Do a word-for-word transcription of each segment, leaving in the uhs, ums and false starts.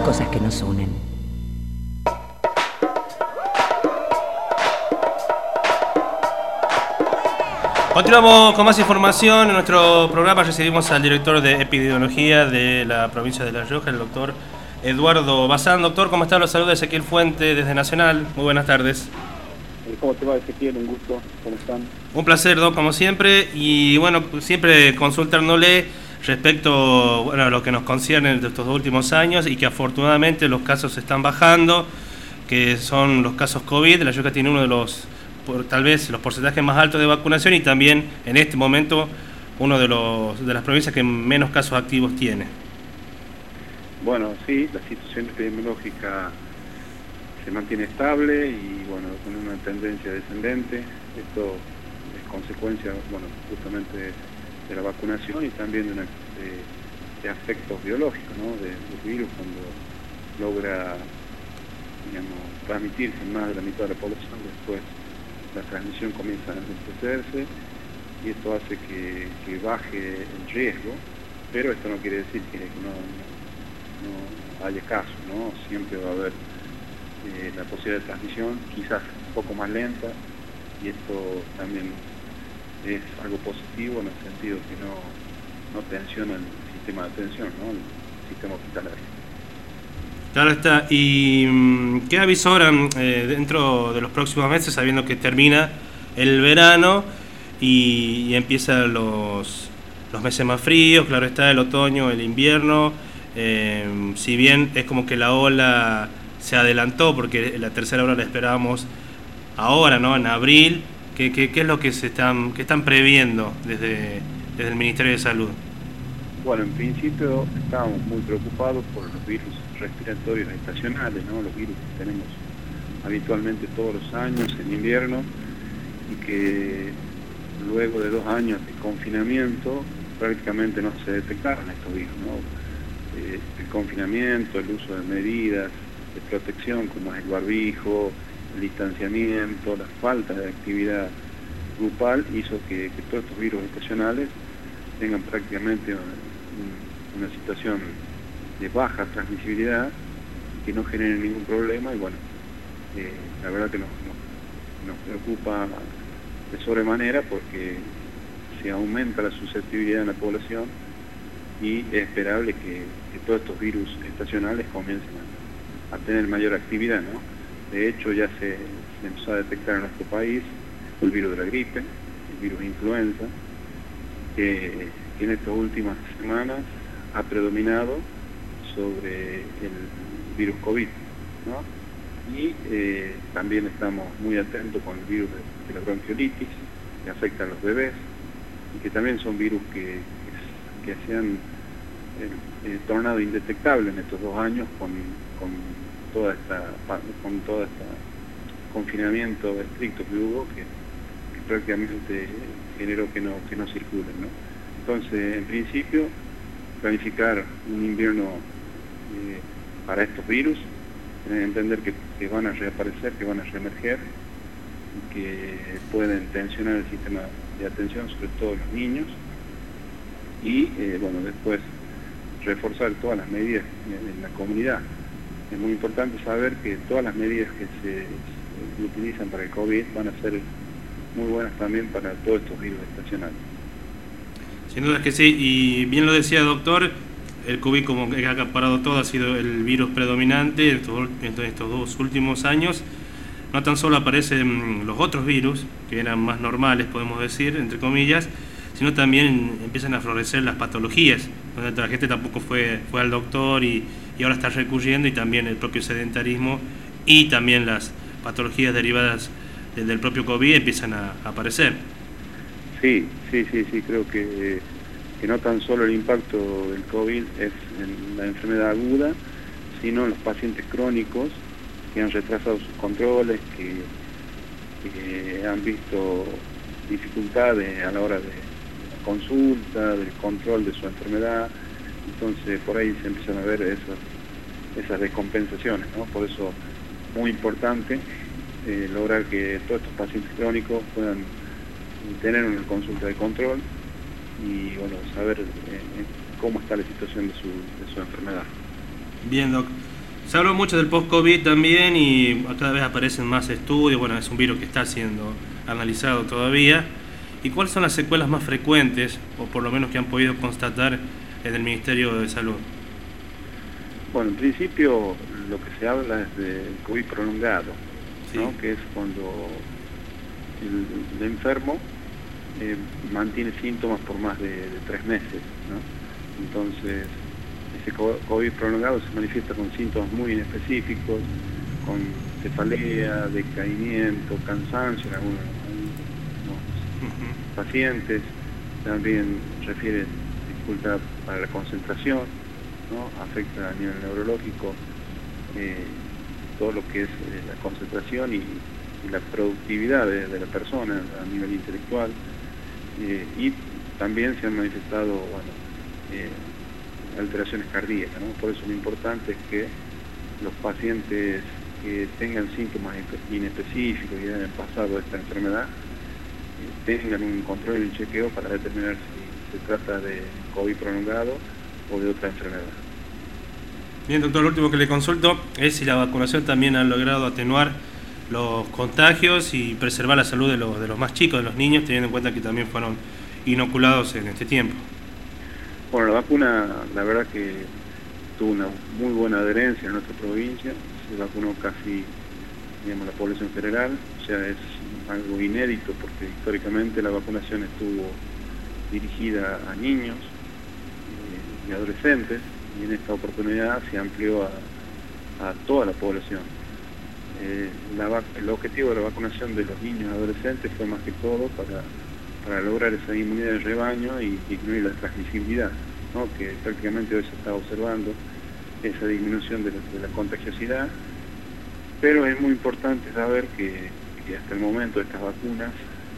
cosas que nos unen. Continuamos con más información. En nuestro programa recibimos al director de epidemiología de la provincia de La Rioja, el doctor Eduardo Bazán. Doctor, ¿cómo está? Los saluda Ezequiel Fuente desde Nacional. Muy buenas tardes. ¿Cómo te va, Ezequiel? Un gusto. ¿Cómo están? Un placer, Doc, como siempre. Y bueno, siempre consultándole respecto bueno, a lo que nos concierne de estos últimos años y que afortunadamente los casos están bajando, que son los casos COVID. La Rioja tiene uno de los, por, tal vez, los porcentajes más altos de vacunación y también en este momento uno de los de las provincias que menos casos activos tiene. Bueno, sí, la situación epidemiológica se mantiene estable y bueno, con una tendencia descendente. Esto es consecuencia, bueno, justamente de la vacunación y también de, una, de, de aspectos biológicos, ¿no? De, del virus cuando logra, digamos, transmitirse en más de la mitad de la población, después la transmisión comienza a enriquecerse y esto hace que, que baje el riesgo, pero esto no quiere decir que no, no, no haya casos, ¿no? Siempre va a haber eh, la posibilidad de transmisión, quizás un poco más lenta, y esto también es algo positivo en el sentido que no, no tensiona el sistema de atención, ¿no? El sistema hospitalario. Claro está. ¿Y qué avisoran eh, dentro de los próximos meses, sabiendo que termina el verano y, y empiezan los, los meses más fríos? Claro está, el otoño, el invierno. Eh, si bien es como que la ola se adelantó, porque la tercera ola la esperábamos ahora, ¿no? En abril. ¿Qué, qué, qué es lo que se están, que están previendo desde, desde el Ministerio de Salud? Bueno, en principio estamos muy preocupados por los virus respiratorios estacionales, ¿no? Los virus que tenemos habitualmente todos los años en invierno y que luego de dos años de confinamiento prácticamente no se detectaron estos virus, ¿no? Eh, el confinamiento, el uso de medidas de protección como es el barbijo, el distanciamiento, la falta de actividad grupal hizo que, que todos estos virus estacionales tengan prácticamente una, una situación de baja transmisibilidad, que no generen ningún problema y bueno, eh, la verdad que nos, nos, nos preocupa de sobremanera porque se aumenta la susceptibilidad en la población y es esperable que, que todos estos virus estacionales comiencen a, a tener mayor actividad, ¿no? De hecho, ya se, se empezó a detectar en nuestro país el virus de la gripe, el virus de influenza, que, que en estas últimas semanas ha predominado sobre el virus COVID, ¿no? Y eh, también estamos muy atentos con el virus de, de la bronquiolitis, que afecta a los bebés, y que también son virus que, que, que se han eh, eh, tornado indetectables en estos dos años con, con toda esta con todo este confinamiento estricto que hubo, que, que prácticamente generó que no, que no circulen, ¿no? Entonces, en principio, planificar un invierno eh, para estos virus, tener que entender que, que van a reaparecer, que van a reemerger, y que pueden tensionar el sistema de atención, sobre todo los niños, y eh, bueno, después reforzar todas las medidas en, en la comunidad. Es muy importante saber que todas las medidas que se, se utilizan para el COVID van a ser muy buenas también para todos estos virus estacionales. Sin duda es que sí, y bien lo decía el doctor, el COVID como que ha acaparado todo, ha sido el virus predominante en estos, en estos dos últimos años. No tan solo aparecen los otros virus, que eran más normales, podemos decir, entre comillas, sino también empiezan a florecer las patologías, donde la gente tampoco fue, fue al doctor y, y ahora está recurriendo, y también el propio sedentarismo y también las patologías derivadas del, del propio COVID empiezan a, a aparecer. Sí, sí, sí, sí, creo que, que no tan solo el impacto del COVID es en la enfermedad aguda, sino en los pacientes crónicos que han retrasado sus controles, que, que han visto dificultades a la hora de consulta, del control de su enfermedad. Entonces por ahí se empiezan a ver esas, esas descompensaciones, ¿no? Por eso muy importante eh, lograr que todos estos pacientes crónicos puedan tener una consulta de control y bueno, saber eh, cómo está la situación de su, de su enfermedad. Bien, Doc. Se habló mucho del post-COVID también y cada vez aparecen más estudios. Bueno, es un virus que está siendo analizado todavía. ¿Y cuáles son las secuelas más frecuentes, o por lo menos que han podido constatar en el Ministerio de Salud? Bueno, en principio lo que se habla es del COVID prolongado, sí. ¿no? Que es cuando el, el enfermo eh, mantiene síntomas por más de, de tres meses, ¿no? Entonces, ese COVID prolongado se manifiesta con síntomas muy inespecíficos, con cefalea, decaimiento, cansancio en algunos, algunos uh-huh. pacientes, también refiere dificultad para la concentración, ¿no? Afecta a nivel neurológico eh, todo lo que es eh, la concentración y, y la productividad de, de la persona a nivel intelectual, eh, y también se han manifestado, bueno, eh, alteraciones cardíacas, ¿no? Por eso lo importante es que los pacientes que tengan síntomas inespecíficos y hayan pasado esta enfermedad eh, tengan un control y un chequeo para determinar si se trata de COVID prolongado o de otra enfermedad. Bien, doctor, lo último que le consulto es si la vacunación también ha logrado atenuar los contagios y preservar la salud de los, de los más chicos, de los niños, teniendo en cuenta que también fueron inoculados en este tiempo. Bueno, la vacuna, la verdad que tuvo una muy buena adherencia en nuestra provincia, se vacunó casi, digamos, la población general, o sea, es algo inédito porque históricamente la vacunación estuvo dirigida a niños y adolescentes, y en esta oportunidad se amplió a, a toda la población. Eh, la, el objetivo de la vacunación de los niños y adolescentes fue más que todo para, para lograr esa inmunidad de rebaño y disminuir la transmisibilidad, ¿no? Que prácticamente hoy se está observando esa disminución de la, de la contagiosidad, pero es muy importante saber que, que hasta el momento estas vacunas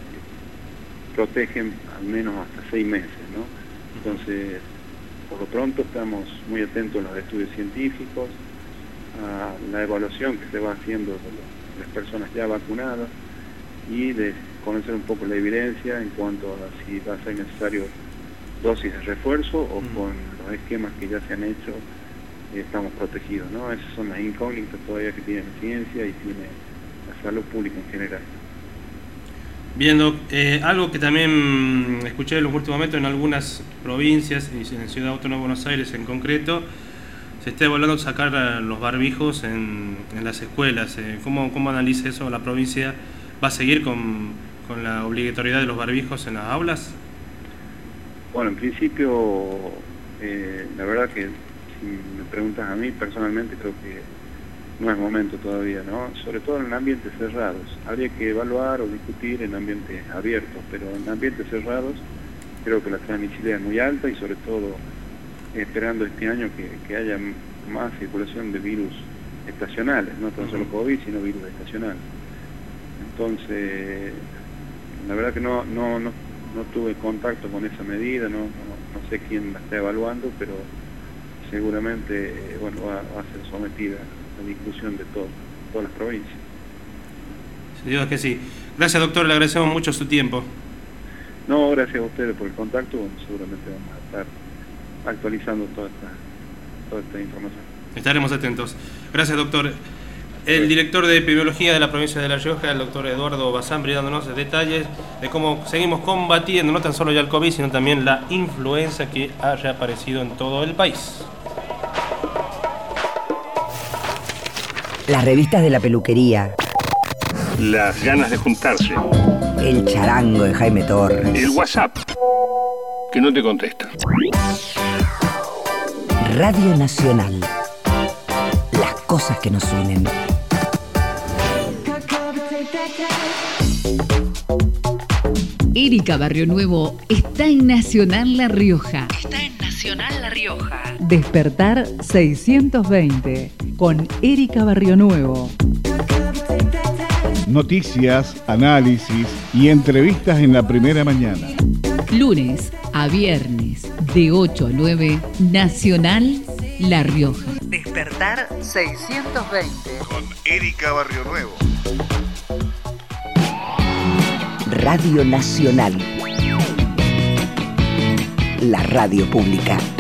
eh, protegen al menos hasta seis meses, ¿no? Entonces, por lo pronto estamos muy atentos a los estudios científicos, a la evaluación que se va haciendo de las personas ya vacunadas y de conocer un poco la evidencia en cuanto a si va a ser necesario dosis de refuerzo o mm. con los esquemas que ya se han hecho eh, estamos protegidos, ¿no? Esas son las incógnitas todavía que tiene la ciencia y tiene la salud pública en general. Bien, Doc, eh, algo que también escuché en los últimos momentos en algunas provincias, en Ciudad Autónoma de Buenos Aires en concreto, se está evaluando sacar los barbijos en, en las escuelas. Eh, ¿cómo, ¿Cómo analiza eso la provincia? ¿Va a seguir con, con la obligatoriedad de los barbijos en las aulas? Bueno, en principio, eh, la verdad que si me preguntas a mí, personalmente creo que no es momento todavía, ¿no? Sobre todo en ambientes cerrados. Habría que evaluar o discutir en ambientes abiertos, pero en ambientes cerrados creo que la transmisibilidad es muy alta y sobre todo esperando este año que, que haya más circulación de virus estacionales, no tan solo COVID, sino virus estacionales. Entonces, la verdad que no, no, no, no tuve contacto con esa medida, no, no, no sé quién la está evaluando, pero seguramente bueno, va, va a ser sometida a discusión de todo, todas las provincias. Sin duda que sí. Gracias, doctor, le agradecemos mucho su tiempo. No, gracias a ustedes por el contacto, bueno, seguramente vamos a estar actualizando toda esta, toda esta información. Estaremos atentos. Gracias, doctor. El director de epidemiología de la provincia de La Rioja, el doctor Eduardo Bazán, brindándonos detalles de cómo seguimos combatiendo no tan solo ya el COVID, sino también la influenza que ha reaparecido en todo el país. Las revistas de la peluquería. Las ganas de juntarse. El charango de Jaime Torres. El WhatsApp, que no te contesta. Radio Nacional. Las cosas que nos unen. Erika Barrio Nuevo está en Nacional La Rioja. Está en Nacional La Rioja. Despertar seiscientos veinte con Erika Barrio Nuevo. Noticias, análisis y entrevistas en la primera mañana. Lunes a viernes de ocho a nueve, Nacional La Rioja. Despertar seiscientos veinte con Erika Barrio Nuevo. Radio Nacional. La radio pública.